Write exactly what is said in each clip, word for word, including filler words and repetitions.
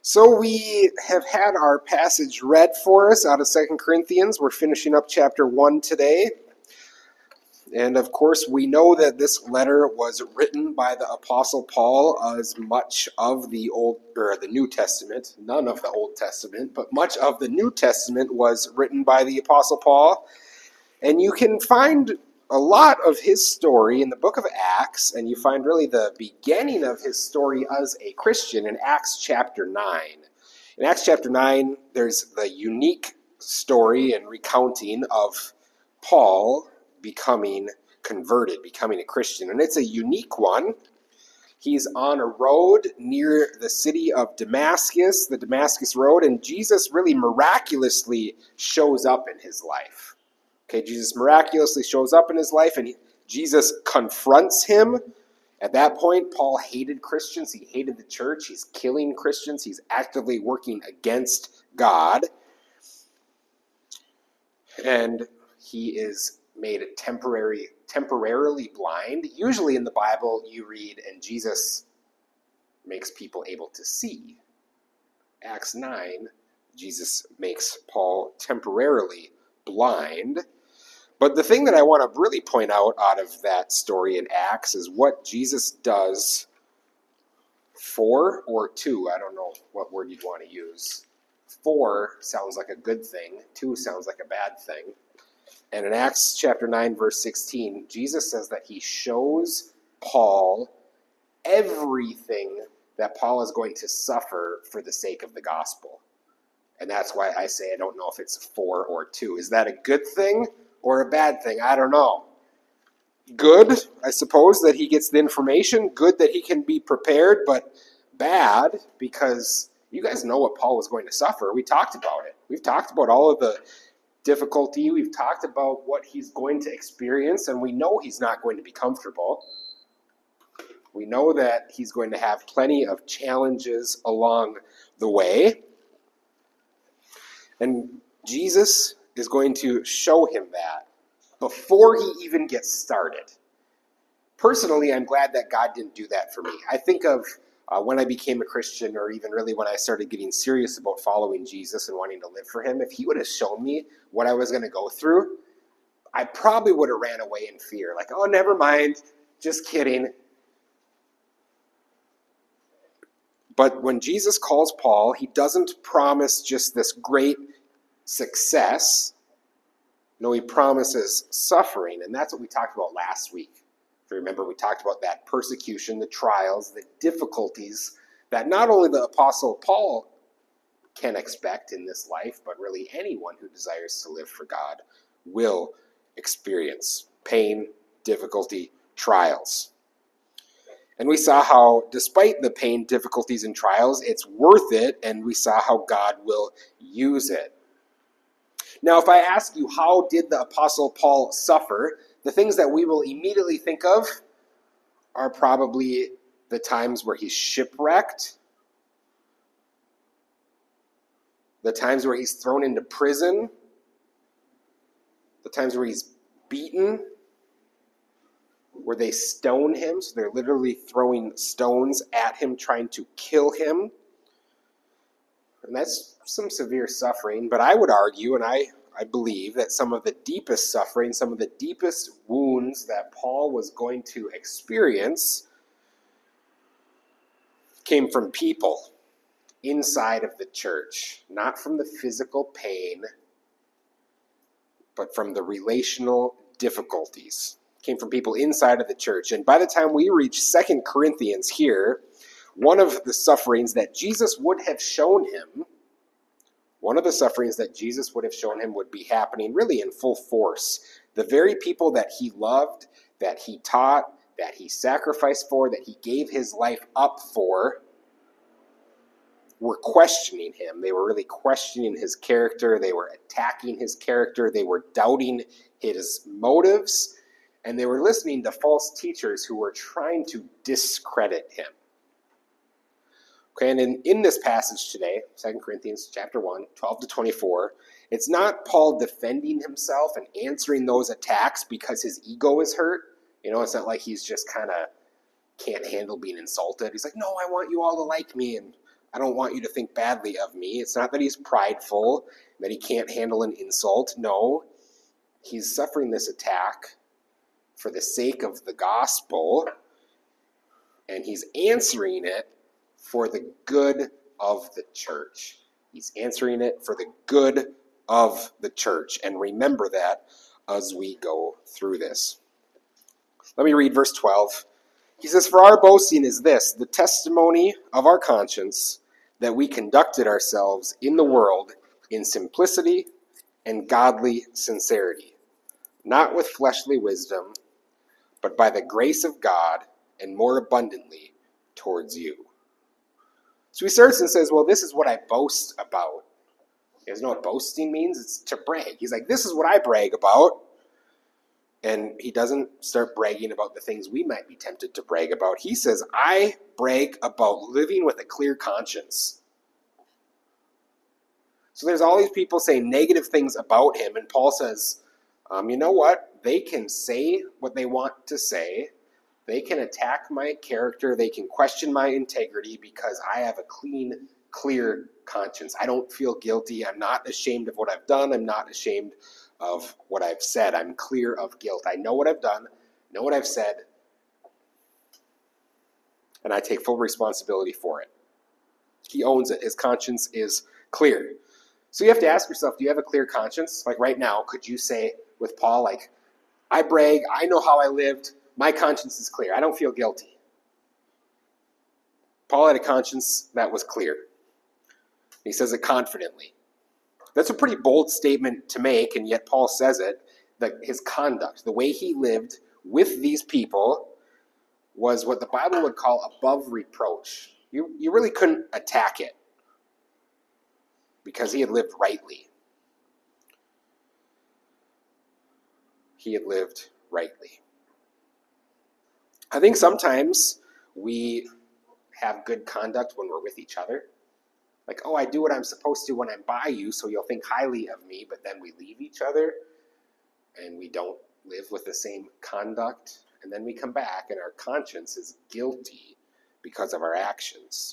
So we have had our passage read for us out of Second Corinthians. We're finishing up chapter one today. And of course, we know that this letter was written by the Apostle Paul, as much of the Old or the New Testament, none of the Old Testament, but much of the New Testament was written by the Apostle Paul. And you can find a lot of his story in the book of Acts, and you find really the beginning of his story as a Christian in Acts chapter nine. In Acts chapter nine, there's the unique story and recounting of Paul becoming converted, becoming a Christian. And it's a unique one. He's on a road near the city of Damascus, the Damascus Road, and Jesus really miraculously shows up in his life. Okay, Jesus miraculously shows up in his life, and he, Jesus confronts him. At that point, Paul hated Christians. He hated the church. He's killing Christians. He's actively working against God. And he is made temporary, temporarily blind. Usually in the Bible, you read, and Jesus makes people able to see. Acts nine, Jesus makes Paul temporarily blind. But the thing that I want to really point out out of that story in Acts is what Jesus does for or to. I don't know what word you'd want to use. For sounds like a good thing. To sounds like a bad thing. And in Acts chapter nine, verse sixteen, Jesus says that he shows Paul everything that Paul is going to suffer for the sake of the gospel. And that's why I say I don't know if it's for or to. Is that a good thing or a bad thing? I don't know. Good, I suppose, that he gets the information. Good that he can be prepared, but bad because you guys know what Paul was going to suffer. We talked about it. We've talked about all of the difficulty. We've talked about what he's going to experience, and we know he's not going to be comfortable. We know that he's going to have plenty of challenges along the way. And Jesus is going to show him that before he even gets started. Personally, I'm glad that God didn't do that for me. I think of uh, when I became a Christian, or even really when I started getting serious about following Jesus and wanting to live for him. If he would have shown me what I was going to go through, I probably would have ran away in fear. Like, oh, never mind, just kidding. But when Jesus calls Paul, he doesn't promise just this great success. No, he promises suffering, and that's what we talked about last week. If you remember, we talked about that persecution, the trials, the difficulties that not only the Apostle Paul can expect in this life, but really anyone who desires to live for God will experience pain, difficulty, trials. And we saw how, despite the pain, difficulties, and trials, it's worth it, and we saw how God will use it. Now, if I ask you, how did the Apostle Paul suffer? The things that we will immediately think of are probably the times where he's shipwrecked, the times where he's thrown into prison, the times where he's beaten, where they stone him, so they're literally throwing stones at him, trying to kill him. And that's some severe suffering, but I would argue, and I, I believe, that some of the deepest suffering, some of the deepest wounds that Paul was going to experience came from people inside of the church, not from the physical pain, but from the relational difficulties. Came from people inside of the church. And by the time we reach Second Corinthians here, one of the sufferings that Jesus would have shown him, one of the sufferings that Jesus would have shown him would be happening really in full force. The very people that he loved, that he taught, that he sacrificed for, that he gave his life up for, were questioning him. They were really questioning his character. They were attacking his character. They were doubting his motives. And they were listening to false teachers who were trying to discredit him. Okay, and in, in this passage today, Second Corinthians chapter one, twelve to twenty-four, it's not Paul defending himself and answering those attacks because his ego is hurt. You know, it's not like he's just kind of can't handle being insulted. He's like, no, I want you all to like me, and I don't want you to think badly of me. It's not that he's prideful, that he can't handle an insult. No, he's suffering this attack for the sake of the gospel, and he's answering it for the good of the church. He's answering it for the good of the church. And remember that as we go through this. Let me read verse twelve. He says, "For our boasting is this, the testimony of our conscience, that we conducted ourselves in the world in simplicity and godly sincerity, not with fleshly wisdom, but by the grace of God, and more abundantly towards you." So he starts and says, well, this is what I boast about. You guys know what boasting means? It's to brag. He's like, this is what I brag about. And he doesn't start bragging about the things we might be tempted to brag about. He says, I brag about living with a clear conscience. So there's all these people saying negative things about him, and Paul says, um, you know what? They can say what they want to say. They can attack my character. They can question my integrity because I have a clean, clear conscience. I don't feel guilty. I'm not ashamed of what I've done. I'm not ashamed of what I've said. I'm clear of guilt. I know what I've done, know what I've said, and I take full responsibility for it. He owns it. His conscience is clear. So you have to ask yourself, do you have a clear conscience? Like right now, could you say with Paul, like, I brag, I know how I lived, my conscience is clear, I don't feel guilty. Paul had a conscience that was clear. He says it confidently. That's a pretty bold statement to make, and yet Paul says it, that his conduct, the way he lived with these people, was what the Bible would call above reproach. You, you really couldn't attack it because he had lived rightly. He had lived rightly. I think sometimes we have good conduct when we're with each other. Like, oh, I do what I'm supposed to when I'm by you, so you'll think highly of me, but then we leave each other, and we don't live with the same conduct, and then we come back, and our conscience is guilty because of our actions.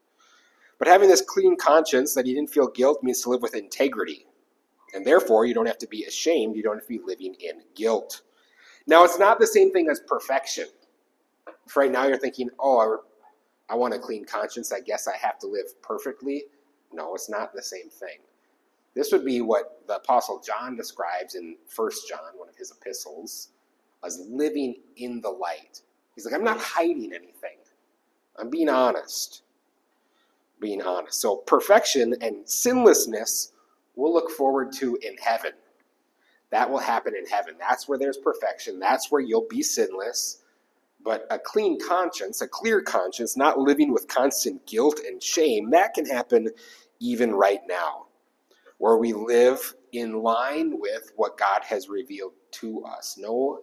But having this clean conscience that you didn't feel guilt means to live with integrity, and therefore you don't have to be ashamed, you don't have to be living in guilt. Now, it's not the same thing as perfection. If right now you're thinking, oh, I want a clean conscience, I guess I have to live perfectly. No, it's not the same thing. This would be what the Apostle John describes in First John, one of his epistles, as living in the light. He's like, I'm not hiding anything. I'm being honest. Being honest. So perfection and sinlessness we'll look forward to in heaven. That will happen in heaven. That's where there's perfection. That's where you'll be sinless. But a clean conscience, a clear conscience, not living with constant guilt and shame, that can happen even right now, where we live in line with what God has revealed to us. No,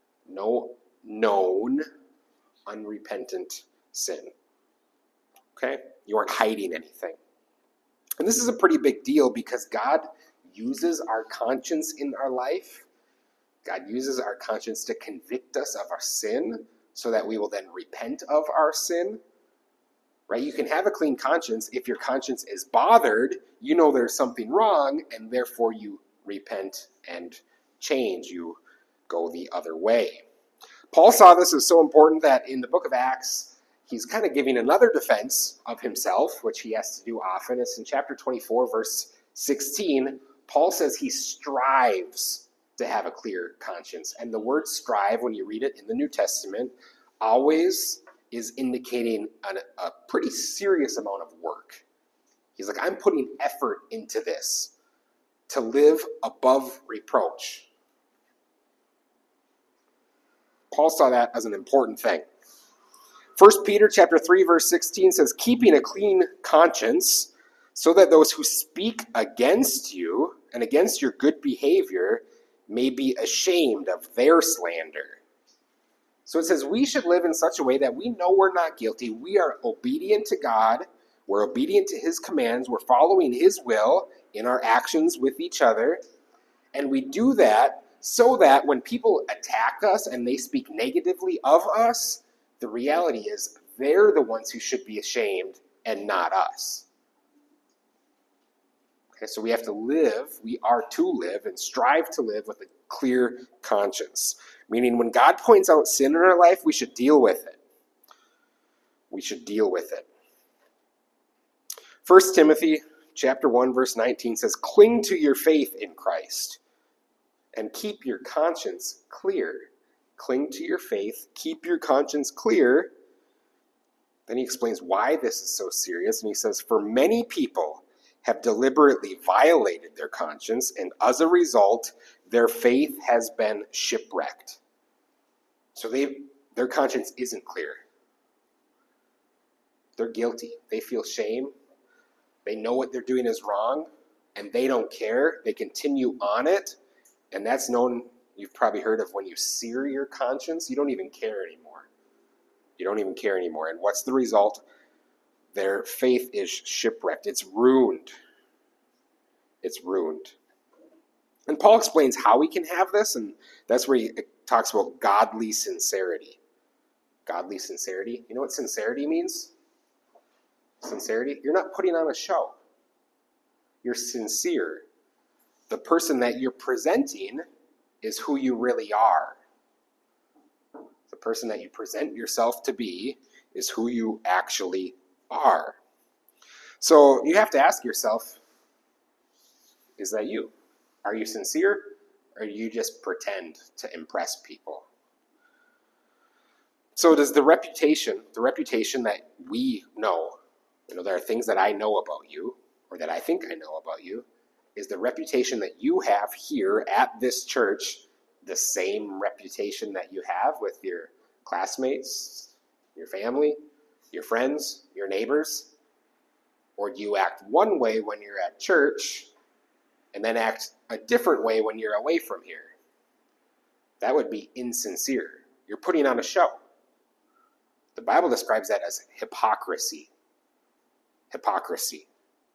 no known, unrepentant sin. Okay? You aren't hiding anything. And this is a pretty big deal because God uses our conscience in our life. God uses our conscience to convict us of our sin, so that we will then repent of our sin, right? You can have a clean conscience. If your conscience is bothered, you know there's something wrong, and therefore you repent and change. You go the other way. Paul saw this as so important that in the book of Acts, he's kind of giving another defense of himself, which he has to do often. It's in chapter twenty-four, verse sixteen. Paul says he strives to have a clear conscience. And the word strive, when you read it in the New Testament, always is indicating an, a pretty serious amount of work. He's like, I'm putting effort into this to live above reproach. Paul saw that as an important thing. First Peter chapter three, verse sixteen says, keeping a clean conscience so that those who speak against you and against your good behavior may be ashamed of their slander. So it says we should live in such a way that we know we're not guilty. We are obedient to God. We're obedient to his commands. We're following his will in our actions with each other. And we do that so that when people attack us and they speak negatively of us, the reality is they're the ones who should be ashamed and not us. Okay, so we have to live, we are to live and strive to live with a clear conscience. Meaning when God points out sin in our life, we should deal with it. We should deal with it. First Timothy chapter one, verse nineteen says, cling to your faith in Christ and keep your conscience clear. Cling to your faith, keep your conscience clear. Then he explains why this is so serious, and he says, for many people have deliberately violated their conscience, and as a result, their faith has been shipwrecked. So they, their conscience isn't clear. They're guilty. They feel shame. They know what they're doing is wrong, and they don't care. They continue on it, and that's known, you've probably heard of when you sear your conscience, you don't even care anymore. You don't even care anymore. And what's the result? Their faith is shipwrecked. It's ruined. It's ruined. And Paul explains how we can have this, and that's where he talks about godly sincerity. Godly sincerity. You know what sincerity means? Sincerity? You're not putting on a show. You're sincere. The person that you're presenting is who you really are. The person that you present yourself to be is who you actually are. So you have to ask yourself, is that you? Are you sincere, or do you just pretend to impress people? So does the reputation, the reputation that we know, you know, there are things that I know about you, or that I think I know about you, is the reputation that you have here at this church the same reputation that you have with your classmates, your family, your friends, your neighbors? Or do you act one way when you're at church and then act a different way when you're away from here? That would be insincere. You're putting on a show. The Bible describes that as hypocrisy. Hypocrisy.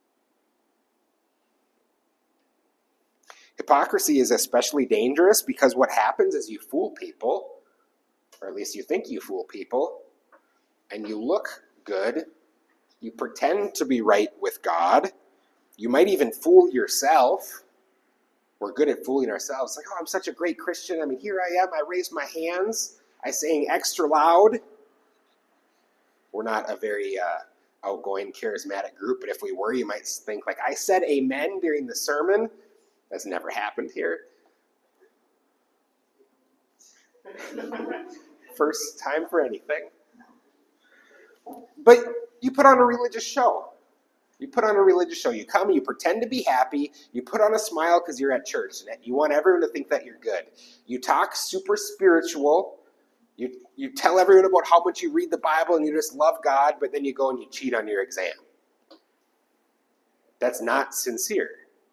Hypocrisy is especially dangerous because what happens is you fool people, or at least you think you fool people, and you look good. You pretend to be right with God. You might even fool yourself. We're good at fooling ourselves. Like, oh, I'm such a great Christian. I mean, here I am. I raised my hands. I sang extra loud. We're not a very uh, outgoing, charismatic group, but if we were, you might think, like, I said amen during the sermon. That's never happened here. First time for anything. But you put on a religious show. You put on a religious show. You come, you pretend to be happy. You put on a smile because you're at church. And you want everyone to think that you're good. You talk super spiritual. You, you tell everyone about how much you read the Bible and you just love God, but then you go and you cheat on your exam. That's not sincere.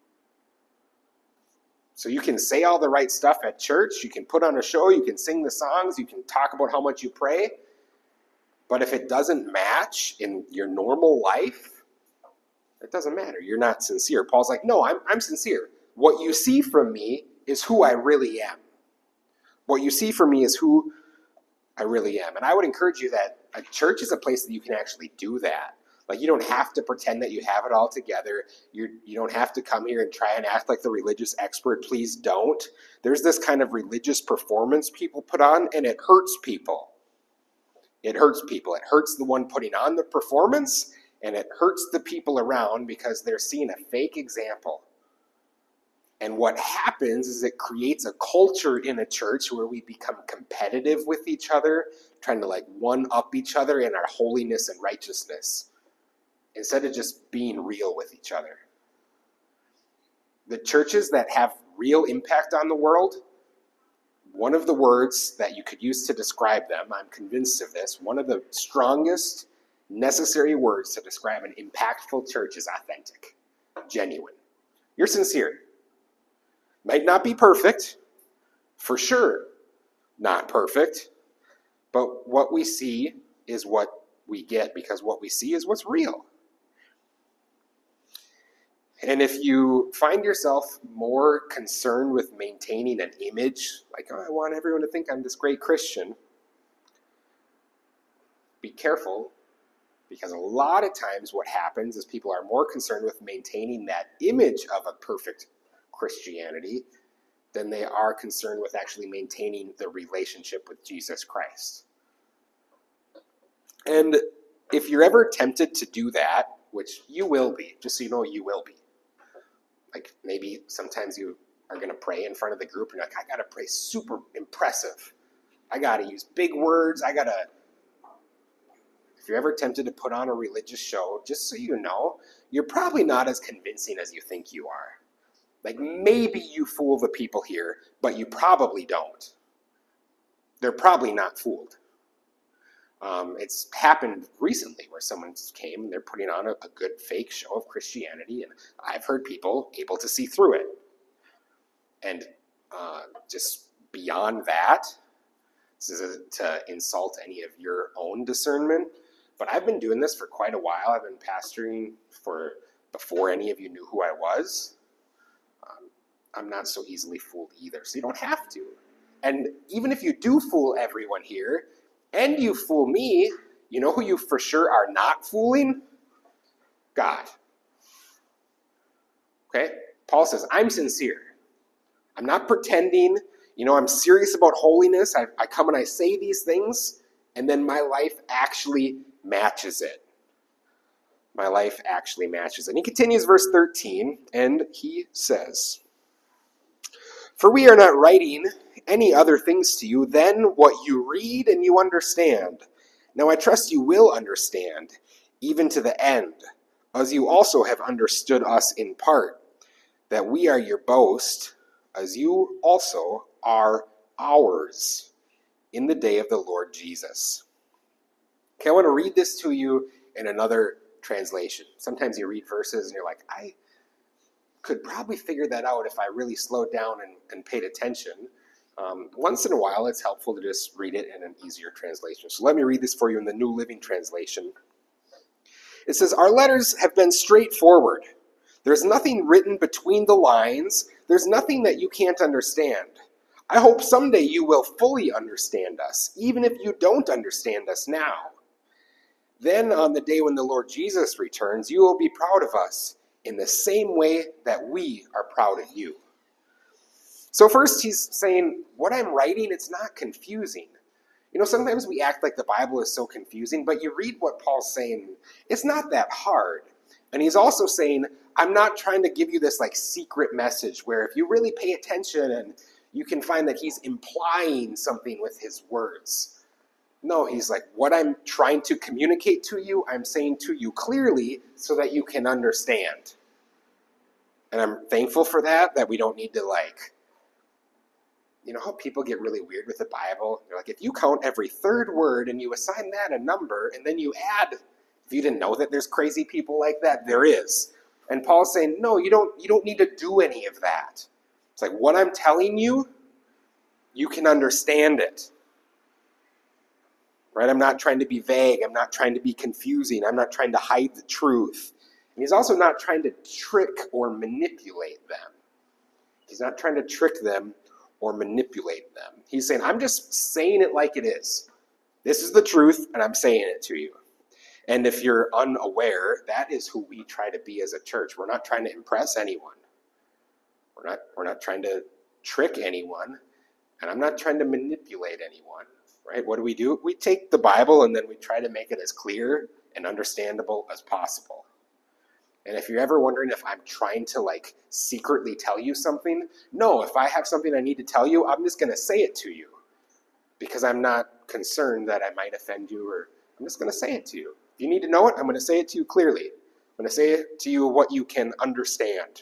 So you can say all the right stuff at church. You can put on a show. You can sing the songs. You can talk about how much you pray. But if it doesn't match in your normal life, it doesn't matter. You're not sincere. Paul's like, no, I'm, I'm sincere. What you see from me is who I really am. What you see from me is who I really am. And I would encourage you that a church is a place that you can actually do that. Like, you don't have to pretend that you have it all together. You're, you don't have to come here and try and act like the religious expert. Please don't. There's this kind of religious performance people put on, and it hurts people. It hurts people. It hurts the one putting on the performance, and it hurts the people around because they're seeing a fake example. And what happens is it creates a culture in a church where we become competitive with each other, trying to like one-up each other in our holiness and righteousness, instead of just being real with each other. The churches that have real impact on the world, one of the words that you could use to describe them, I'm convinced of this, one of the strongest necessary words to describe an impactful church is authentic, genuine. You're sincere. Might not be perfect, for sure not perfect, but what we see is what we get, because what we see is what's real. And if you find yourself more concerned with maintaining an image, like, oh, I want everyone to think I'm this great Christian, be careful, Because a lot of times what happens is people are more concerned with maintaining that image of a perfect Christianity than they are concerned with actually maintaining the relationship with Jesus Christ. And if you're ever tempted to do that, which you will be, just so you know, you will be. Like maybe sometimes you are going to pray in front of the group and you're like, I got to pray super impressive. I got to use big words. I got to... If you're ever tempted to put on a religious show, just so you know, you're probably not as convincing as you think you are. Like maybe you fool the people here, but you probably don't. They're probably not fooled. Um, it's happened recently where someone came and they're putting on a, a good fake show of Christianity, and I've heard people able to see through it. And uh, just beyond that, this is a, to insult any of your own discernment, but I've been doing this for quite a while. I've been pastoring for before any of you knew who I was. Um, I'm not so easily fooled either, so you don't have to. And even if you do fool everyone here, and you fool me, you know who you for sure are not fooling? God. Okay? Paul says, I'm sincere. I'm not pretending. You know, I'm serious about holiness. I, I come and I say these things, and then my life actually matches it. My life actually matches it. And he continues verse thirteen, and he says, for we are not writing any other things to you than what you read and you understand. Now I trust you will understand, even to the end, as you also have understood us in part, that we are your boast, as you also are ours, in the day of the Lord Jesus. Okay, I want to read this to you in another translation. Sometimes you read verses and you're like, I could probably figure that out if I really slowed down and, and paid attention. Um, once in a while, it's helpful to just read it in an easier translation. So let me read this for you in the New Living Translation. It says, our letters have been straightforward. There's nothing written between the lines. There's nothing that you can't understand. I hope someday you will fully understand us, even if you don't understand us now. Then on the day when the Lord Jesus returns, you will be proud of us in the same way that we are proud of you. So first he's saying, what I'm writing, it's not confusing. You know, sometimes we act like the Bible is so confusing, but you read what Paul's saying, it's not that hard. And he's also saying, I'm not trying to give you this like secret message where if you really pay attention and you can find that he's implying something with his words. No, he's like, what I'm trying to communicate to you, I'm saying to you clearly so that you can understand. And I'm thankful for that, that we don't need to like, you know how people get really weird with the Bible? They're like, if you count every third word and you assign that a number and then you add, if you didn't know that there's crazy people like that, there is. And Paul's saying, no, you don't, you don't need to do any of that. It's like, what I'm telling you, you can understand it. Right? I'm not trying to be vague. I'm not trying to be confusing. I'm not trying to hide the truth. And he's also not trying to trick or manipulate them. He's not trying to trick them or manipulate them. He's saying, I'm just saying it like it is. This is the truth, and I'm saying it to you. And if you're unaware, that is who we try to be as a church. We're not trying to impress anyone. We're not, we're not trying to trick anyone, and I'm not trying to manipulate anyone. Right? What do we do? We take the Bible and then we try to make it as clear and understandable as possible. And if you're ever wondering if I'm trying to like secretly tell you something, no, if I have something I need to tell you, I'm just going to say it to you because I'm not concerned that I might offend you, or I'm just going to say it to you. If you need to know it, I'm going to say it to you clearly. I'm going to say it to you what you can understand.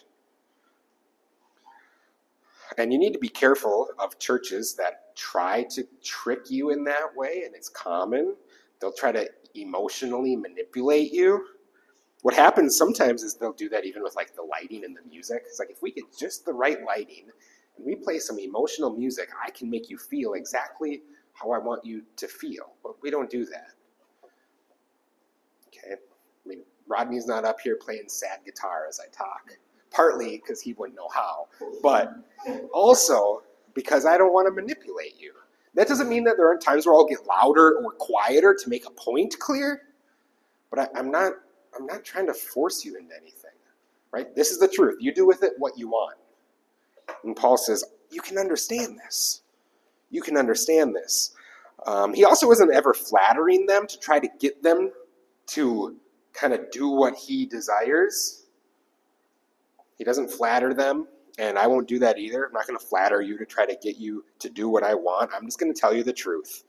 And you need to be careful of churches that try to trick you in that way, and it's common. They'll try to emotionally manipulate you. What happens sometimes is they'll do that even with like the lighting and the music. It's like, if we get just the right lighting and we play some emotional music, I can make you feel exactly how I want you to feel. But we don't do that. Okay? I mean, Rodney's not up here playing sad guitar as I talk. Partly because he wouldn't know how, but also because I don't want to manipulate you. That doesn't mean that there aren't times where I'll get louder or quieter to make a point clear, But I, I'm not I'm not trying to force you into anything, right? This is the truth. You do with it what you want. And Paul says, you can understand this. You can understand this. Um, he also wasn't ever flattering them to try to get them to kind of do what he desires. He doesn't flatter them, and I won't do that either. I'm not going to flatter you to try to get you to do what I want. I'm just going to tell you the truth.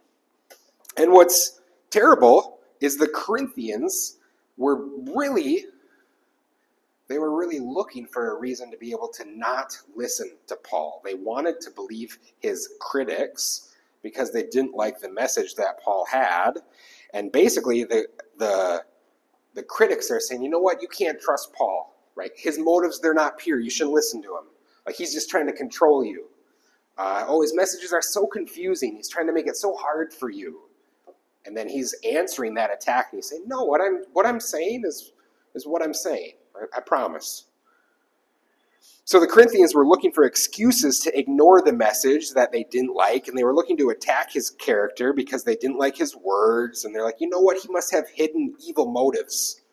And what's terrible is the Corinthians were really, they were really looking for a reason to be able to not listen to Paul. They wanted to believe his critics because they didn't like the message that Paul had. And basically the the the critics are saying, you know what, you can't trust Paul, right? His motives, they're not pure. You shouldn't listen to him. Like, he's just trying to control you. Uh, oh, his messages are so confusing. He's trying to make it so hard for you. And then he's answering that attack, and he's saying, no, what I'm what I'm saying is, is what I'm saying. I, I promise. So the Corinthians were looking for excuses to ignore the message that they didn't like, and they were looking to attack his character because they didn't like his words, and they're like, you know what, he must have hidden evil motives.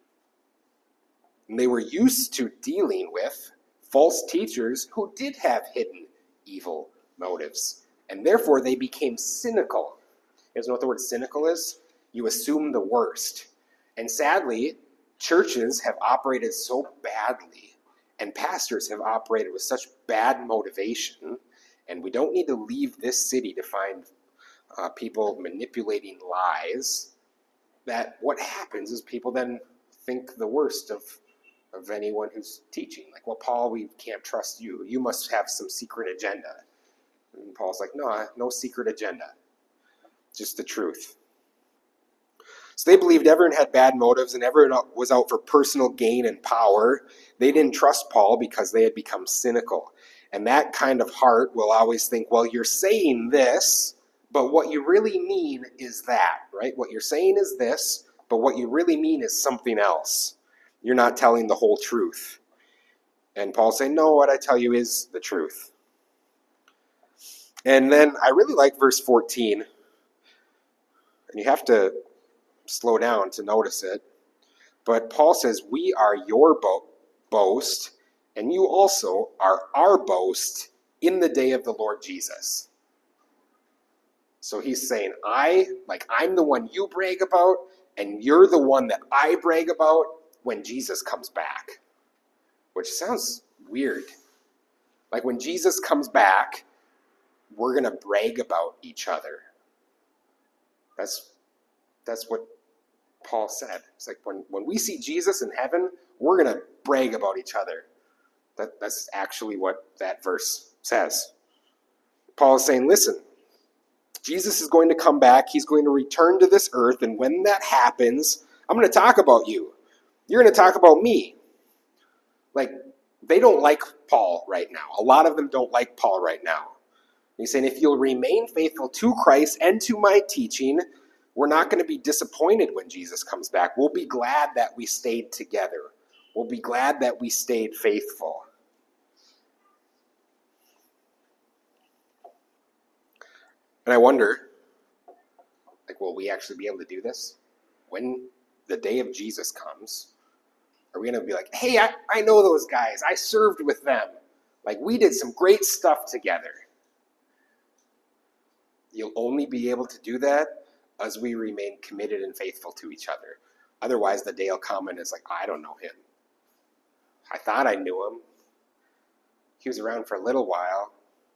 And they were used to dealing with false teachers who did have hidden evil motives, and therefore they became cynical. You guys know what the word cynical is? You assume the worst. And sadly, churches have operated so badly, and pastors have operated with such bad motivation, and we don't need to leave this city to find uh, people manipulating lies, that what happens is people then think the worst of, of anyone who's teaching. Like, well, Paul, we can't trust you. You must have some secret agenda. And Paul's like, no, no secret agenda. Just the truth. So they believed everyone had bad motives and everyone was out for personal gain and power. They didn't trust Paul because they had become cynical. And that kind of heart will always think, well, you're saying this, but what you really mean is that, right? What you're saying is this, but what you really mean is something else. You're not telling the whole truth. And Paul's saying, no, what I tell you is the truth. And then I really like verse fourteen. And you have to slow down to notice it. But Paul says, we are your bo- boast, and you also are our boast in the day of the Lord Jesus. So he's saying, I, like, I'm the one you brag about, and you're the one that I brag about when Jesus comes back. Which sounds weird. Like, when Jesus comes back, we're going to brag about each other. That's that's what Paul said. It's like, when, when we see Jesus in heaven, we're going to brag about each other. That, that's actually what that verse says. Paul is saying, listen, Jesus is going to come back. He's going to return to this earth. And when that happens, I'm going to talk about you. You're going to talk about me. Like, they don't like Paul right now. A lot of them don't like Paul right now. He's saying, if you'll remain faithful to Christ and to my teaching, we're not going to be disappointed when Jesus comes back. We'll be glad that we stayed together. We'll be glad that we stayed faithful. And I wonder, like, will we actually be able to do this? When the day of Jesus comes, are we going to be like, hey, I, I know those guys. I served with them. Like, we did some great stuff together. You'll only be able to do that as we remain committed and faithful to each other. Otherwise, the day will come and it's like, I don't know him. I thought I knew him. He was around for a little while,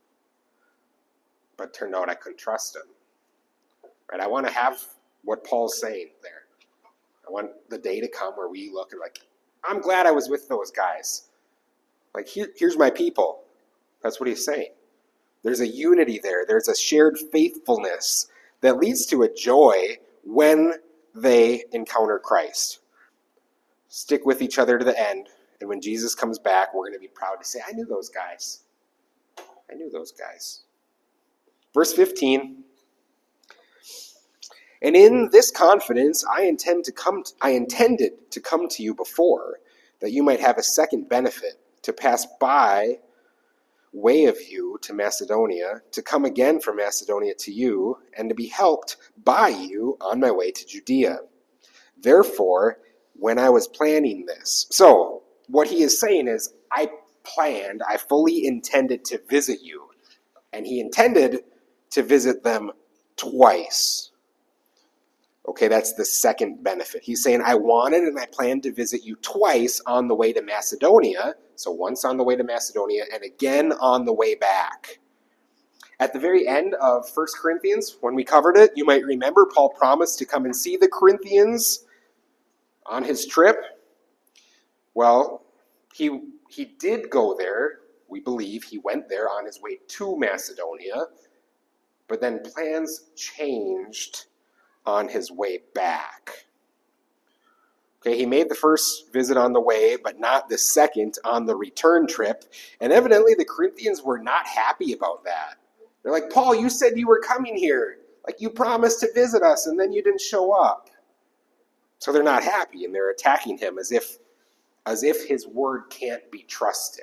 but turned out I couldn't trust him. Right? I want to have what Paul's saying there. I want the day to come where we look and like, I'm glad I was with those guys. Like, here, here's my people. That's what he's saying. There's a unity there. There's a shared faithfulness that leads to a joy when they encounter Christ. Stick with each other to the end, and when Jesus comes back, we're going to be proud to say, I knew those guys. I knew those guys. Verse fifteen. And in this confidence, I intend to come. To, I intended to come to you before, that you might have a second benefit, to pass by way of you to Macedonia, to come again from Macedonia to you, and to be helped by you on my way to Judea. Therefore, when I was planning this. So, what he is saying is, I planned, I fully intended to visit you. And he intended to visit them twice. Okay, that's the second benefit. He's saying, I wanted and I planned to visit you twice on the way to Macedonia. So once on the way to Macedonia and again on the way back. At the very end of First Corinthians, when we covered it, you might remember Paul promised to come and see the Corinthians on his trip. Well, he, he did go there. We believe he went there on his way to Macedonia. But then plans changed on his way back. Okay, he made the first visit on the way, but not the second on the return trip. And evidently the Corinthians were not happy about that. They're like, Paul, you said you were coming here. Like, you promised to visit us, and then you didn't show up. So they're not happy, and they're attacking him as if, as if his word can't be trusted.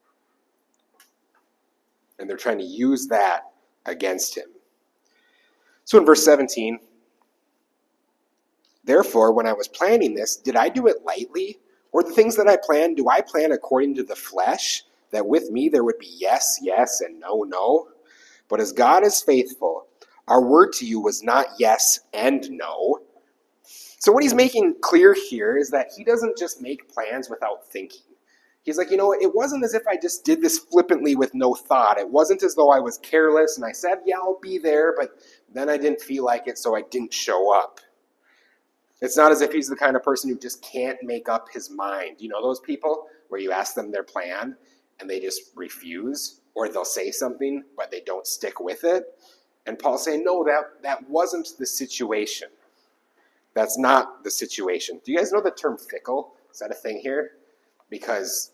And they're trying to use that against him. So in verse seventeen, therefore, when I was planning this, did I do it lightly? Or the things that I plan, do I plan according to the flesh, that with me there would be yes, yes, and no, no? But as God is faithful, our word to you was not yes and no. So what he's making clear here is that he doesn't just make plans without thinking. He's like, you know, it wasn't as if I just did this flippantly with no thought. It wasn't as though I was careless and I said, yeah, I'll be there, but then I didn't feel like it, so I didn't show up. It's not as if he's the kind of person who just can't make up his mind. You know those people where you ask them their plan and they just refuse? Or they'll say something, but they don't stick with it. And Paul's saying, no, that, that wasn't the situation. That's not the situation. Do you guys know the term fickle? Is that a thing here? Because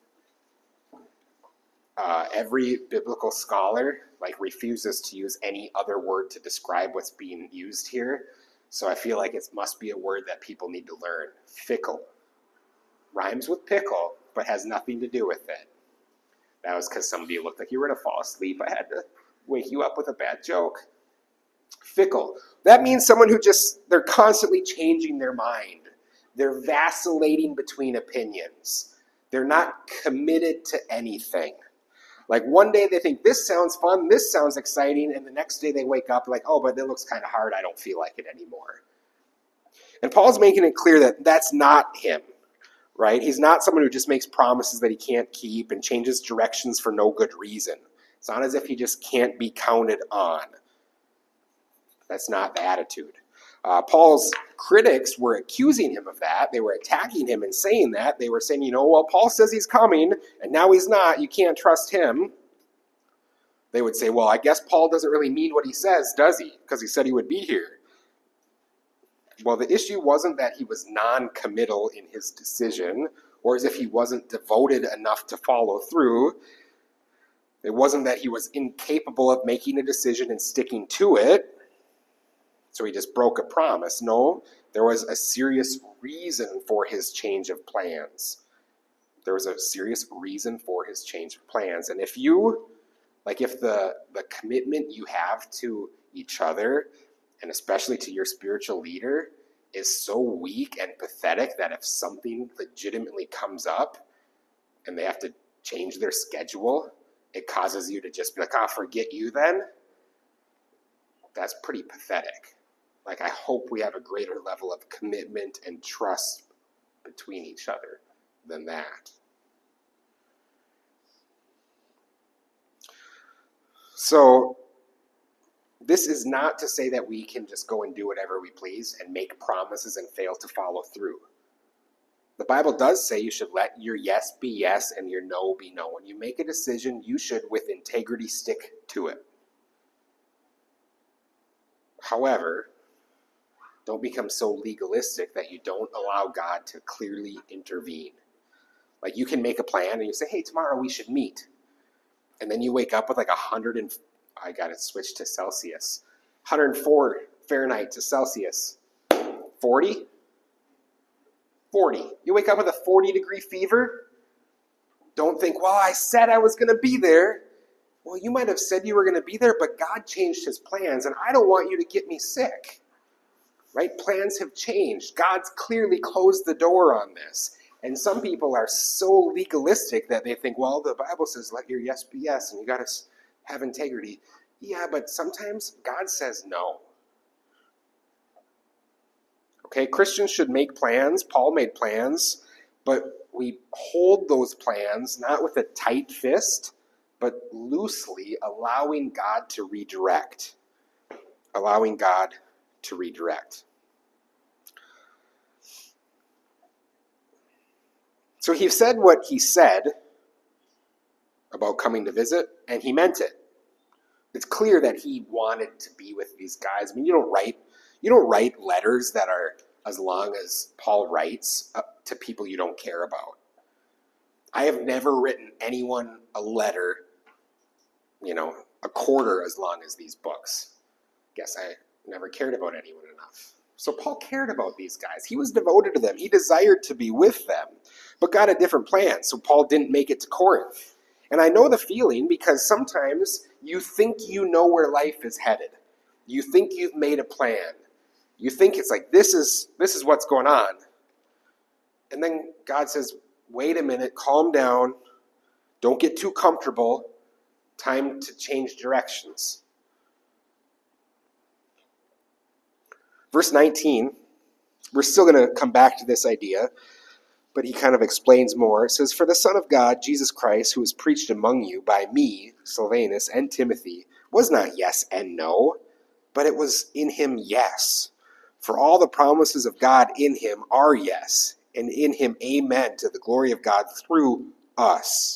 uh, every biblical scholar like refuses to use any other word to describe what's being used here. So I feel like it must be a word that people need to learn. Fickle. Rhymes with pickle, but has nothing to do with it. That was because some of you looked like you were going to fall asleep. I had to wake you up with a bad joke. Fickle. That means someone who just, they're constantly changing their mind. They're vacillating between opinions. They're not committed to anything. Like one day they think this sounds fun, this sounds exciting, and the next day they wake up like, oh, but it looks kind of hard, I don't feel like it anymore. And Paul's making it clear that that's not him. Right? He's not someone who just makes promises that he can't keep and changes directions for no good reason. It's not as if he just can't be counted on. That's not the attitude. Uh, Paul's critics were accusing him of that. They were attacking him and saying that. They were saying, you know, well, Paul says he's coming, and now he's not. You can't trust him. They would say, well, I guess Paul doesn't really mean what he says, does he? Because he said he would be here. Well, the issue wasn't that he was non-committal in his decision, or as if he wasn't devoted enough to follow through. It wasn't that he was incapable of making a decision and sticking to it, so he just broke a promise. No, there was a serious reason for his change of plans. There was a serious reason for his change of plans. And if you, like if the, the commitment you have to each other, and especially to your spiritual leader, is so weak and pathetic that if something legitimately comes up and they have to change their schedule, it causes you to just be like, I'll forget you then. That's pretty pathetic. Like, I hope we have a greater level of commitment and trust between each other than that. So, this is not to say that we can just go and do whatever we please and make promises and fail to follow through. The Bible does say you should let your yes be yes and your no be no. When you make a decision, you should, with integrity, stick to it. However, don't become so legalistic that you don't allow God to clearly intervene. Like, you can make a plan and you say, hey, tomorrow we should meet. And then you wake up with like a hundred and I got it switched to Celsius. one hundred four Fahrenheit to Celsius. forty? forty. You wake up with a forty degree fever? Don't think, well, I said I was going to be there. Well, you might have said you were going to be there, but God changed his plans, and I don't want you to get me sick. right? Plans have changed. God's clearly closed the door on this. And some people are so legalistic that they think, well, the Bible says let your yes be yes, and you got to have integrity. Yeah, but sometimes God says no. Okay, Christians should make plans. Paul made plans, but we hold those plans not with a tight fist, but loosely, allowing God to redirect. Allowing God to redirect. So he said what he said about coming to visit, and he meant it. It's clear that he wanted to be with these guys. I mean, you don't write, you don't write letters that are as long as Paul writes uh, to people you don't care about. I have never written anyone a letter, you know, a quarter as long as these books. Guess I never cared about anyone enough. So Paul cared about these guys. He was devoted to them. He desired to be with them, but got a different plan. So Paul didn't make it to Corinth. And I know the feeling because sometimes you think you know where life is headed. You think you've made a plan. You think it's like, this is this is what's going on. And then God says, wait a minute, calm down. Don't get too comfortable. Time to change directions. Verse nineteen, we're still going to come back to this idea, but he kind of explains more. It says, for the Son of God, Jesus Christ, who was preached among you by me, Silvanus, and Timothy, was not yes and no, but it was in him yes. For all the promises of God in him are yes, and in him amen to the glory of God through us.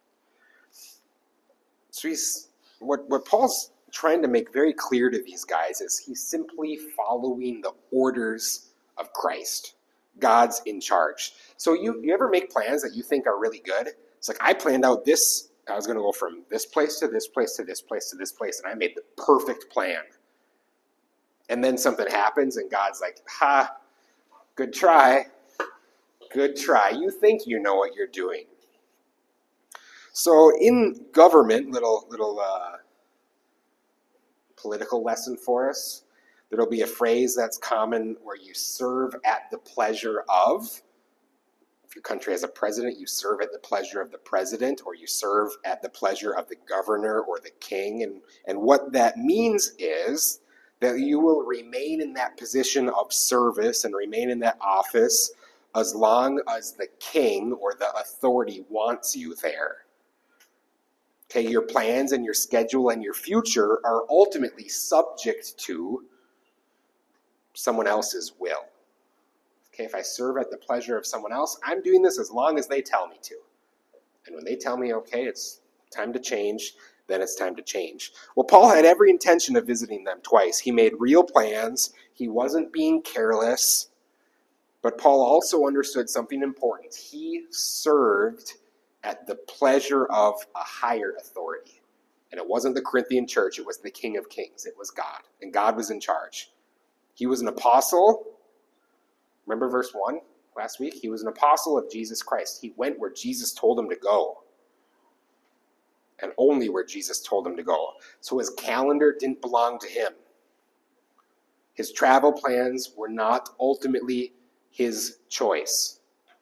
So he's, what, what Paul's trying to make very clear to these guys is he's simply following the orders of Christ. God's in charge. So you, you ever make plans that you think are really good? It's like, I planned out this, I was going to go from this place to this place to this place to this place, and I made the perfect plan. And then something happens, and God's like, ha, good try. Good try. You think you know what you're doing. So in government, little little uh, political lesson for us, there'll be a phrase that's common where you serve at the pleasure of. If your country has a president, you serve at the pleasure of the president, or you serve at the pleasure of the governor or the king. And, and what that means is that you will remain in that position of service and remain in that office as long as the king or the authority wants you there. Okay, your plans and your schedule and your future are ultimately subject to someone else's will. Okay, if I serve at the pleasure of someone else, I'm doing this as long as they tell me to. And when they tell me, okay, it's time to change, then it's time to change. Well, Paul had every intention of visiting them twice. He made real plans. He wasn't being careless. But Paul also understood something important. He served at the pleasure of a higher authority. And it wasn't the Corinthian church, it was the King of Kings. It was God. And God was in charge. He was an apostle. Remember verse one last week? He was an apostle of Jesus Christ. He went where Jesus told him to go. And only where Jesus told him to go. So his calendar didn't belong to him. His travel plans were not ultimately his choice.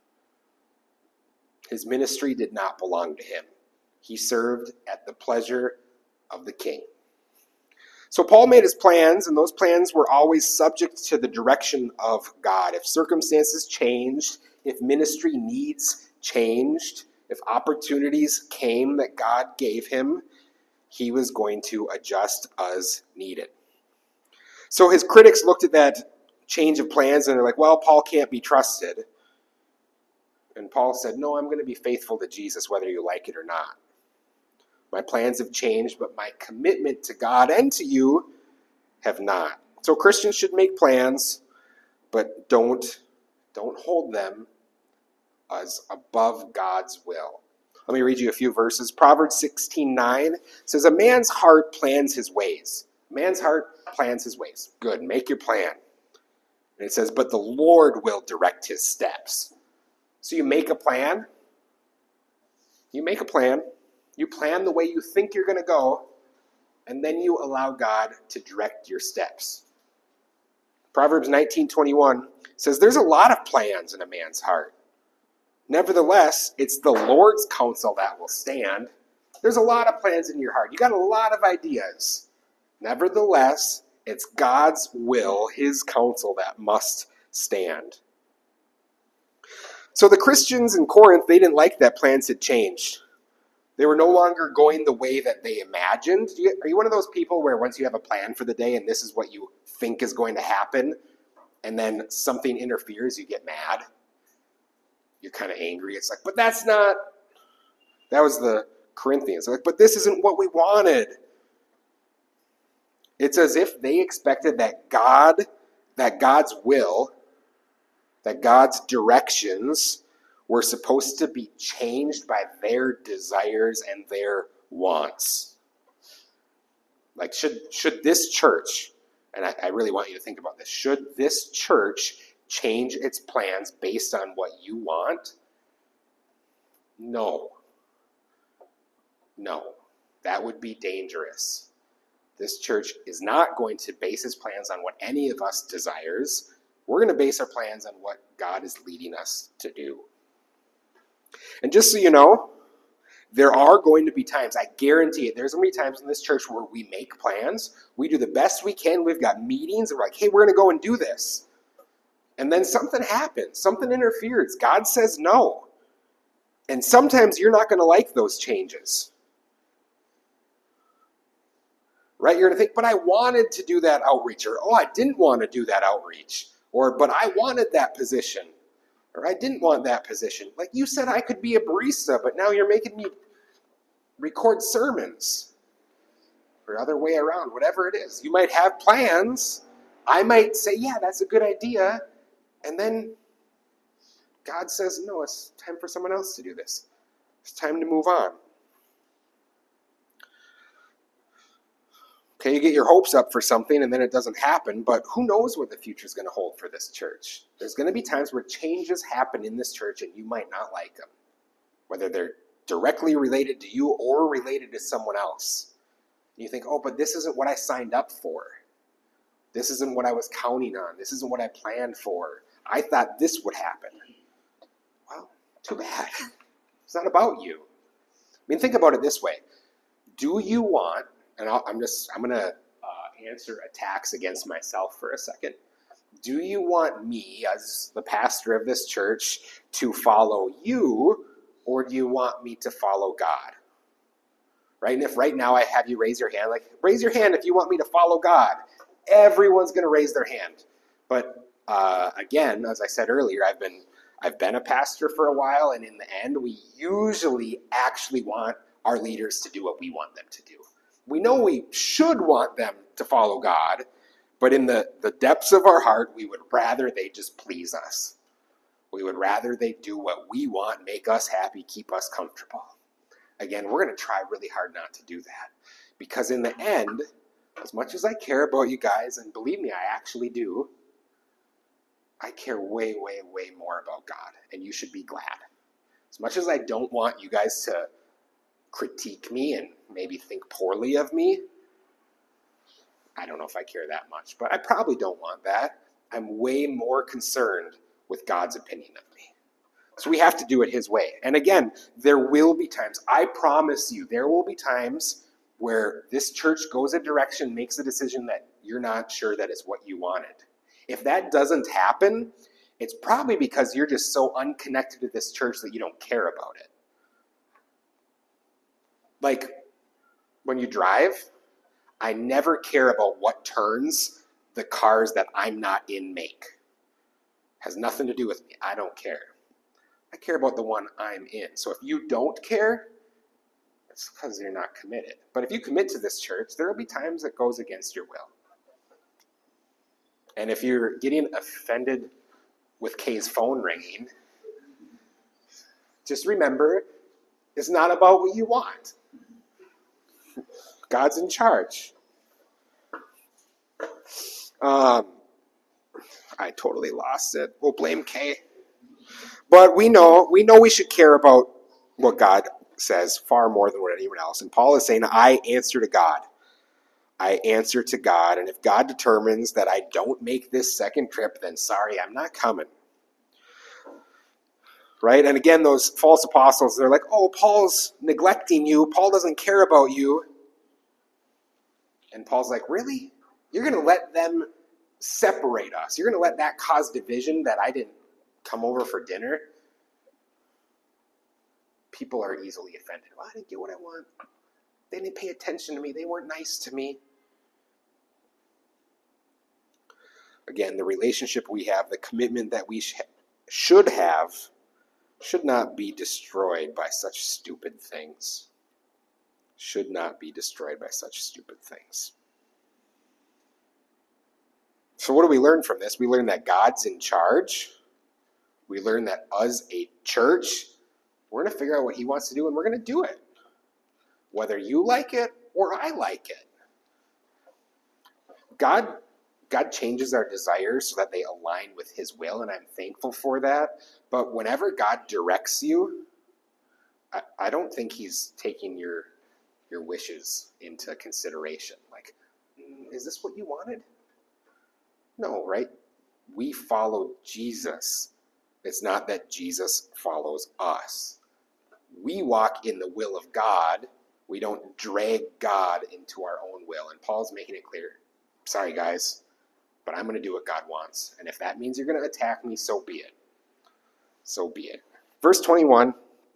His ministry did not belong to him. He served at the pleasure of the king. So Paul made his plans, and those plans were always subject to the direction of God. If circumstances changed, if ministry needs changed, if opportunities came that God gave him, he was going to adjust as needed. So his critics looked at that change of plans and they're like, well, Paul can't be trusted. And Paul said, no, I'm going to be faithful to Jesus whether you like it or not. My plans have changed, but my commitment to God and to you have not. So Christians should make plans, but don't, don't hold them as above God's will. Let me read you a few verses. Proverbs sixteen nine says, a man's heart plans his ways. A man's heart plans his ways. Good, make your plan. And it says, but the Lord will direct his steps. So you make a plan. You make a plan. You plan the way you think you're going to go, and then you allow God to direct your steps. Proverbs nineteen twenty-one says, there's a lot of plans in a man's heart. Nevertheless, it's the Lord's counsel that will stand. There's a lot of plans in your heart. You got a lot of ideas. Nevertheless, it's God's will, his counsel that must stand. So the Christians in Corinth, they didn't like that plans had changed. They were no longer going the way that they imagined. Are you one of those people where once you have a plan for the day and this is what you think is going to happen, and then something interferes, you get mad? You're kind of angry. It's like, but that's not, that was the Corinthians. They're like, but this isn't what we wanted. It's as if they expected that God, that God's will, that God's directions were supposed to be changed by their desires and their wants. Like, should should this church, and I, I really want you to think about this, should this church change its plans based on what you want? No. No. That would be dangerous. This church is not going to base its plans on what any of us desires. We're going to base our plans on what God is leading us to do. And just so you know, there are going to be times, I guarantee it, there's going to be times in this church where we make plans, we do the best we can, we've got meetings, and we're like, hey, we're going to go and do this. And then something happens, something interferes, God says no. And sometimes you're not going to like those changes. Right? You're going to think, but I wanted to do that outreach, or oh, I didn't want to do that outreach, or but I wanted that position. Or I didn't want that position. Like you said I could be a barista, but now you're making me record sermons. Or other way around, whatever it is. You might have plans. I might say, yeah, that's a good idea. And then God says, no, it's time for someone else to do this. It's time to move on. Okay, you get your hopes up for something and then it doesn't happen, but who knows what the future is going to hold for this church? There's going to be times where changes happen in this church and you might not like them, whether they're directly related to you or related to someone else. And you think, oh, but this isn't what I signed up for. This isn't what I was counting on. This isn't what I planned for. I thought this would happen. Well, too bad. It's not about you. I mean, think about it this way. Do you want, and I'll, I'm just, I'm going to uh, answer attacks against myself for a second. Do you want me, as the pastor of this church, to follow you, or do you want me to follow God? Right? And if right now I have you raise your hand, like, raise your hand if you want me to follow God. Everyone's going to raise their hand. But uh, again, as I said earlier, I've been I've been a pastor for a while, and in the end, we usually actually want our leaders to do what we want them to do. We know we should want them to follow God, but in the, the depths of our heart, we would rather they just please us. We would rather they do what we want, make us happy, keep us comfortable. Again, we're going to try really hard not to do that. Because in the end, as much as I care about you guys, and believe me, I actually do, I care way, way, way more about God, and you should be glad. As much as I don't want you guys to critique me and maybe think poorly of me, I don't know if I care that much, but I probably don't want that. I'm way more concerned with God's opinion of me. So we have to do it his way. And again, there will be times, I promise you, there will be times where this church goes a direction, makes a decision that you're not sure that it's what you wanted. If that doesn't happen, it's probably because you're just so unconnected to this church that you don't care about it. Like, when you drive, I never care about what turns the cars that I'm not in make. Has nothing to do with me. I don't care. I care about the one I'm in. So if you don't care, it's because you're not committed. But if you commit to this church, there will be times it goes against your will. And if you're getting offended with Kay's phone ringing, just remember, it's not about what you want. God's in charge. Um, I totally lost it. We'll blame Kay. But we know, we know we should care about what God says far more than what anyone else. And Paul is saying, I answer to God. I answer to God, and if God determines that I don't make this second trip, then sorry, I'm not coming. Right? And again, those false apostles, they're like, oh, Paul's neglecting you. Paul doesn't care about you. And Paul's like, really? You're going to let them separate us? You're going to let that cause division that I didn't come over for dinner? People are easily offended. Well, I didn't get what I want. They didn't pay attention to me. They weren't nice to me. Again, the relationship we have, the commitment that we sh- should have, should not be destroyed by such stupid things. Should not be destroyed by such stupid things. So what do we learn from this? We learn that God's in charge. We learn that as a church, we're going to figure out what he wants to do, and we're going to do it. Whether you like it or I like it. God, God changes our desires so that they align with his will, and I'm thankful for that. But whenever God directs you, I, I don't think he's taking your your wishes into consideration. Like, is this what you wanted? No, right? We follow Jesus. It's not that Jesus follows us. We walk in the will of God. We don't drag God into our own will. And Paul's making it clear, sorry guys, but I'm going to do what God wants. And if that means you're going to attack me, so be it. So be it. Verse twenty-one.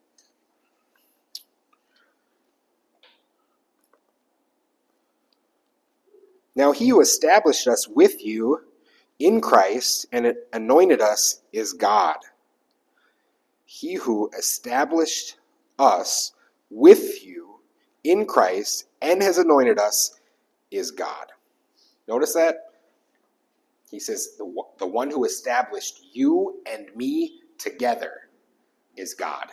Now he who established us with you in Christ and anointed us is God. He who established us with you in Christ and has anointed us is God. Notice that? He says the, the one who established you and me together is God.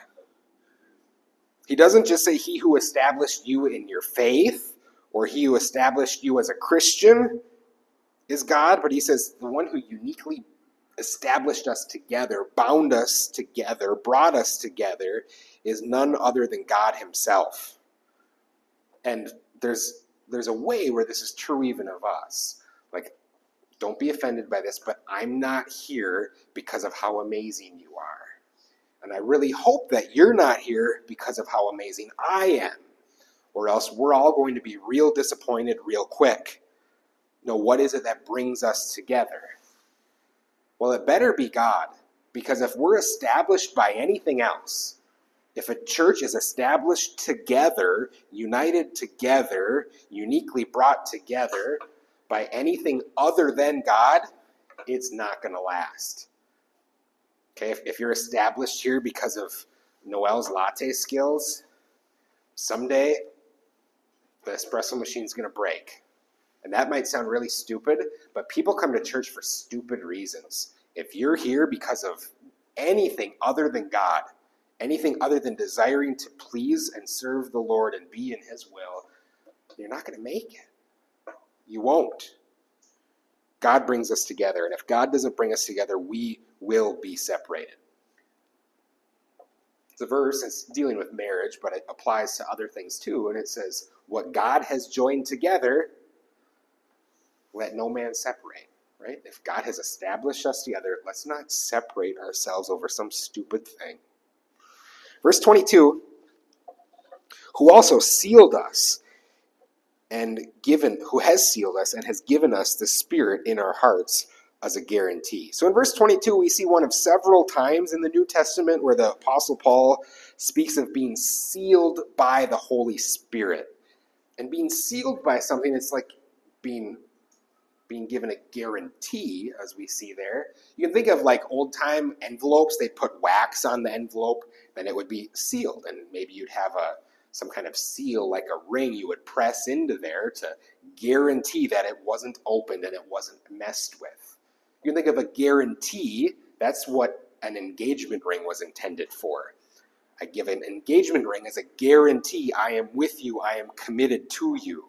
He doesn't just say he who established you in your faith or he who established you as a Christian is God, but he says the one who uniquely established us together, bound us together, brought us together is none other than God himself. And there's there's a way where this is true even of us. Like, don't be offended by this, but I'm not here because of how amazing you are. And I really hope that you're not here because of how amazing I am. Or else we're all going to be real disappointed real quick. No, what is it that brings us together? Well, it better be God. Because if we're established by anything else, if a church is established together, united together, uniquely brought together by anything other than God, it's not going to last. Okay, if, if you're established here because of Noel's latte skills, someday the espresso machine's going to break. And that might sound really stupid, but people come to church for stupid reasons. If you're here because of anything other than God, anything other than desiring to please and serve the Lord and be in his will, you're not going to make it. You won't. God brings us together, and if God doesn't bring us together, we will be separated. It's a verse, it's dealing with marriage, but it applies to other things too, and it says, what God has joined together, let no man separate. Right? If God has established us together, let's not separate ourselves over some stupid thing. Verse twenty-two, who also sealed us and given, who has sealed us and has given us the Spirit in our hearts as a guarantee. So in verse twenty-two, we see one of several times in the New Testament where the Apostle Paul speaks of being sealed by the Holy Spirit. And being sealed by something, it's like being being given a guarantee, as we see there. You can think of like old-time envelopes. They'd put wax on the envelope, then it would be sealed. And maybe you'd have a some kind of seal, like a ring you would press into there to guarantee that it wasn't opened and it wasn't messed with. You can think of a guarantee. That's what an engagement ring was intended for. I give an engagement ring as a guarantee. I am with you. I am committed to you.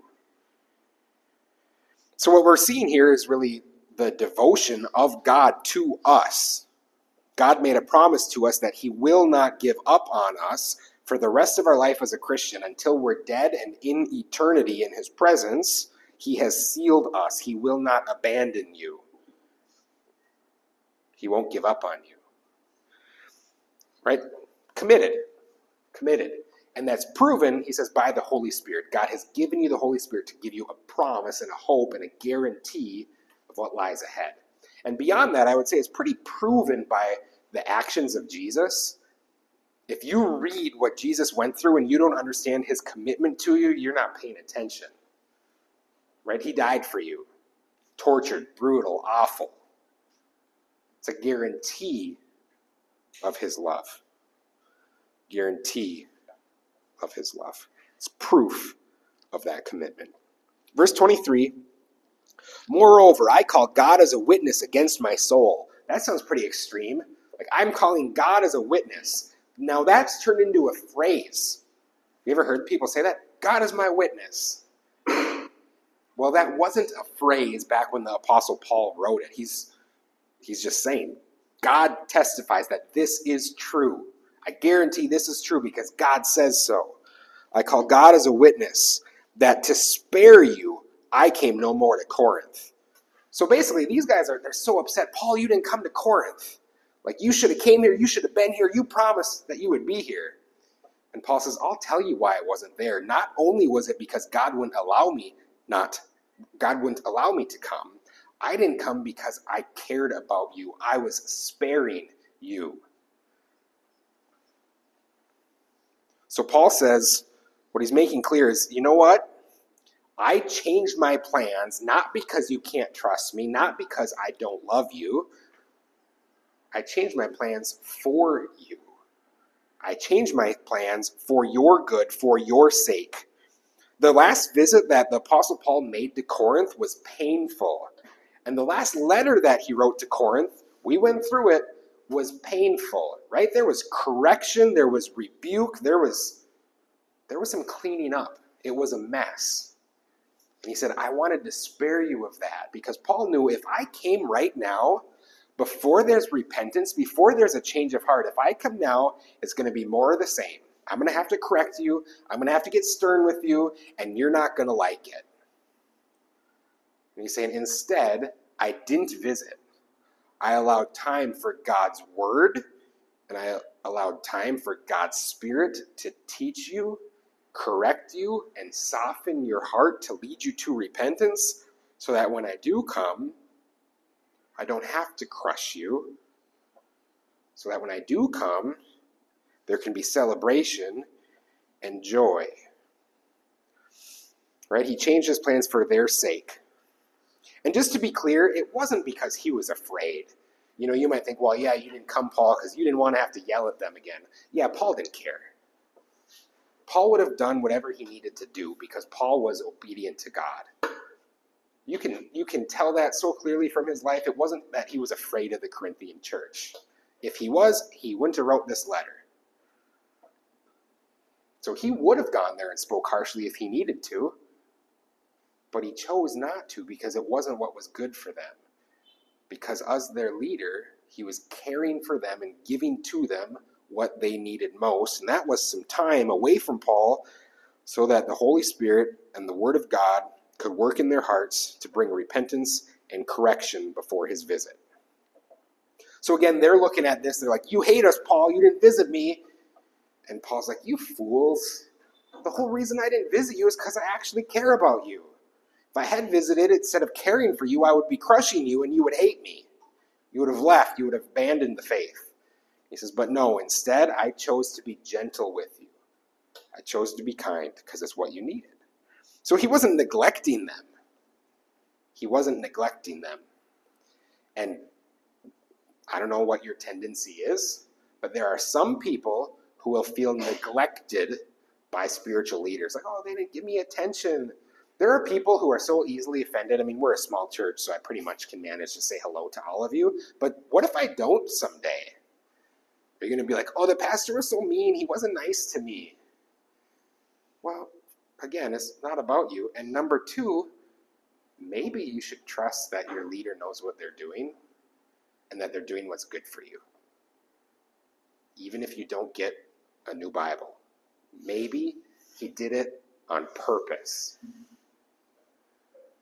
So what we're seeing here is really the devotion of God to us. God made a promise to us that he will not give up on us for the rest of our life as a Christian until we're dead and in eternity in his presence. He has sealed us. He will not abandon you. He won't give up on you. Right? Committed. Committed. And that's proven, he says, by the Holy Spirit. God has given you the Holy Spirit to give you a promise and a hope and a guarantee of what lies ahead. And beyond that, I would say it's pretty proven by the actions of Jesus. If you read what Jesus went through and you don't understand his commitment to you, you're not paying attention. Right? He died for you. Tortured, brutal, awful. It's a guarantee of his love. Guarantee of his love. It's proof of that commitment. Verse twenty-three, moreover, I call God as a witness against my soul. That sounds pretty extreme. Like, I'm calling God as a witness. Now that's turned into a phrase. You ever heard people say that? God is my witness. Well, that wasn't a phrase back when the Apostle Paul wrote it. He's, he's just saying, God testifies that this is true. I guarantee this is true because God says so. I call God as a witness that to spare you, I came no more to Corinth. So basically, these guys are they're so upset. Paul, you didn't come to Corinth. Like, you should have came here. You should have been here. You promised that you would be here. And Paul says, I'll tell you why I wasn't there. Not only was it because God wouldn't allow me not, God wouldn't allow me to come. I didn't come because I cared about you. I was sparing you. So Paul says, what he's making clear is, you know what? I changed my plans not because you can't trust me, not because I don't love you. I changed my plans for you. I changed my plans for your good, for your sake. The last visit that the Apostle Paul made to Corinth was painful. And the last letter that he wrote to Corinth, we went through it, was painful, right? There was correction, there was rebuke, there was, there was some cleaning up. It was a mess. And he said, I wanted to spare you of that because Paul knew if I came right now, before there's repentance, before there's a change of heart, if I come now, it's going to be more of the same. I'm going to have to correct you. I'm going to have to get stern with you, and you're not going to like it. And he's saying, instead, I didn't visit. I allowed time for God's word, and I allowed time for God's Spirit to teach you, correct you, and soften your heart to lead you to repentance, so that when I do come, I don't have to crush you, so that when I do come, there can be celebration and joy. Right? He changed his plans for their sake. And just to be clear, it wasn't because he was afraid. You know, you might think, well, yeah, you didn't come, Paul, because you didn't want to have to yell at them again. Yeah, Paul didn't care. Paul would have done whatever he needed to do because Paul was obedient to God. You can, you can tell that so clearly from his life. It wasn't that he was afraid of the Corinthian church. If he was, he wouldn't have wrote this letter. So he would have gone there and spoke harshly if he needed to, but he chose not to because it wasn't what was good for them. Because as their leader, he was caring for them and giving to them what they needed most, and that was some time away from Paul so that the Holy Spirit and the Word of God could work in their hearts to bring repentance and correction before his visit. So again, they're looking at this, they're like, you hate us, Paul, you didn't visit me. And Paul's like, you fools. The whole reason I didn't visit you is because I actually care about you. If I had visited, instead of caring for you, I would be crushing you and you would hate me. You would have left, you would have abandoned the faith. He says, but no, instead I chose to be gentle with you. I chose to be kind because it's what you needed. So he wasn't neglecting them. He wasn't neglecting them. And I don't know what your tendency is, but there are some people who will feel neglected by spiritual leaders. Like, oh, they didn't give me attention. There are people who are so easily offended. I mean, we're a small church, so I pretty much can manage to say hello to all of you. But what if I don't someday? Are you going to be like, oh, the pastor was so mean. He wasn't nice to me. Well, again, it's not about you. And number two, maybe you should trust that your leader knows what they're doing and that they're doing what's good for you. Even if you don't get a new Bible. Maybe he did it on purpose.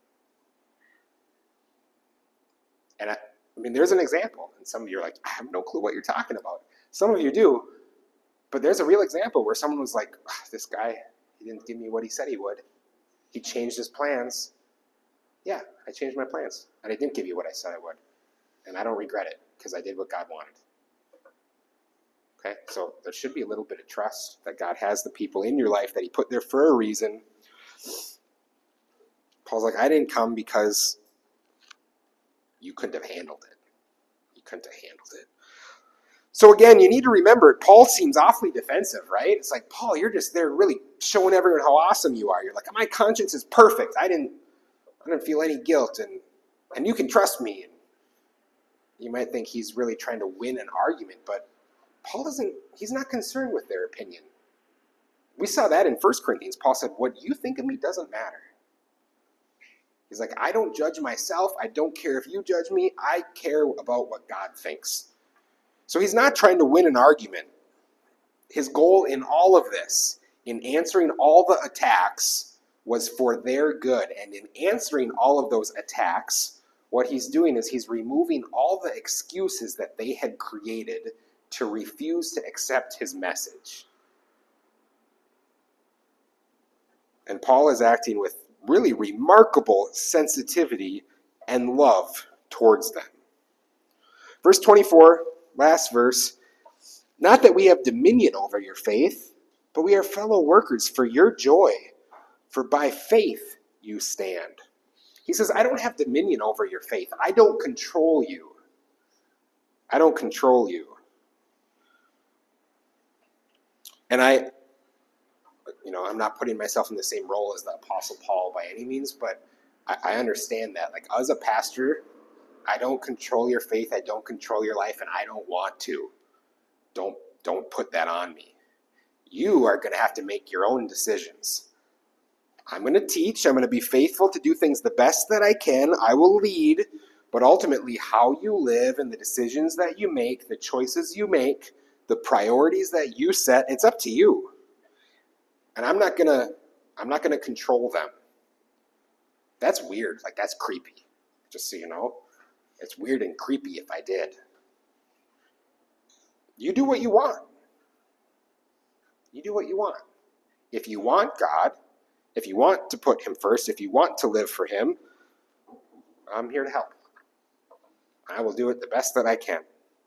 And I, I mean, there's an example. And some of you are like, I have no clue what you're talking about. Some of you do. But there's a real example where someone was like, oh, this guy, he didn't give me what he said he would. He changed his plans. Yeah, I changed my plans. And I didn't give you what I said I would. And I don't regret it because I did what God wanted. Okay, so there should be a little bit of trust that God has the people in your life that he put there for a reason. Paul's like, I didn't come because you couldn't have handled it. You couldn't have handled it. So again, you need to remember, Paul seems awfully defensive, right? It's like, Paul, you're just there really showing everyone how awesome you are. You're like, my conscience is perfect. I didn't I didn't feel any guilt, and, and you can trust me. And you might think he's really trying to win an argument, but Paul doesn't, he's not concerned with their opinion. We saw that in First Corinthians. Paul said, what you think of me doesn't matter. He's like, I don't judge myself. I don't care if you judge me. I care about what God thinks. So he's not trying to win an argument. His goal in all of this, in answering all the attacks, was for their good. And in answering all of those attacks, what he's doing is he's removing all the excuses that they had created to refuse to accept his message. And Paul is acting with really remarkable sensitivity and love towards them. Verse twenty-four, last verse, not that we have dominion over your faith, but we are fellow workers for your joy, for by faith you stand. He says, I don't have dominion over your faith. I don't control you. I don't control you. And I, you know, I'm not putting myself in the same role as the Apostle Paul by any means, but I, I understand that. Like, as a pastor, I don't control your faith, I don't control your life, and I don't want to. Don't, don't put that on me. You are going to have to make your own decisions. I'm going to teach, I'm going to be faithful to do things the best that I can, I will lead, but ultimately how you live and the decisions that you make, the choices you make, the priorities that you set, it's up to you. And I'm not gonna, I'm not gonna control them. That's weird. Like, that's creepy. Just so you know, it's weird and creepy if I did. You do what you want. You do what you want. If you want God, if you want to put him first, if you want to live for him, I'm here to help. I will do it the best that I can.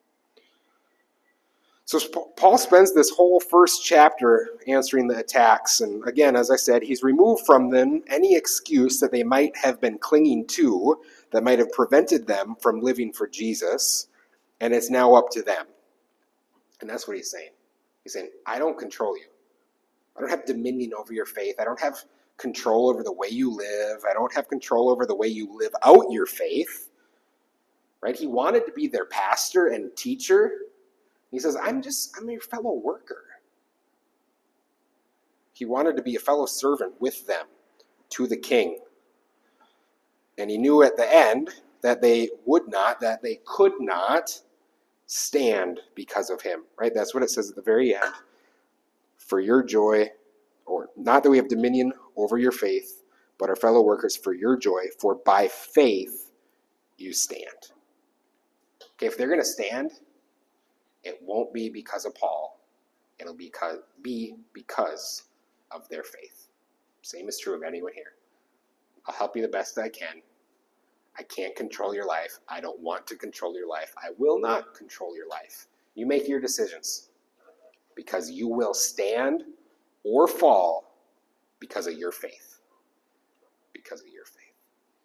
So Paul spends this whole first chapter answering the attacks. And again, as I said, he's removed from them any excuse that they might have been clinging to that might have prevented them from living for Jesus. And it's now up to them. And that's what he's saying. He's saying, I don't control you. I don't have dominion over your faith. I don't have control over the way you live. I don't have control over the way you live out your faith. Right? He wanted to be their pastor and teacher. He says, I'm just, I'm your fellow worker. He wanted to be a fellow servant with them to the king. And he knew at the end that they would not, that they could not stand because of him. Right? That's what it says at the very end. For your joy, or not that we have dominion over your faith, but our fellow workers for your joy, for by faith you stand. Okay, if they're going to stand, it won't be because of Paul. It'll be because, be because of their faith. Same is true of anyone here. I'll help you the best I can. I can't control your life. I don't want to control your life. I will not control your life. You make your decisions because you will stand or fall because of your faith.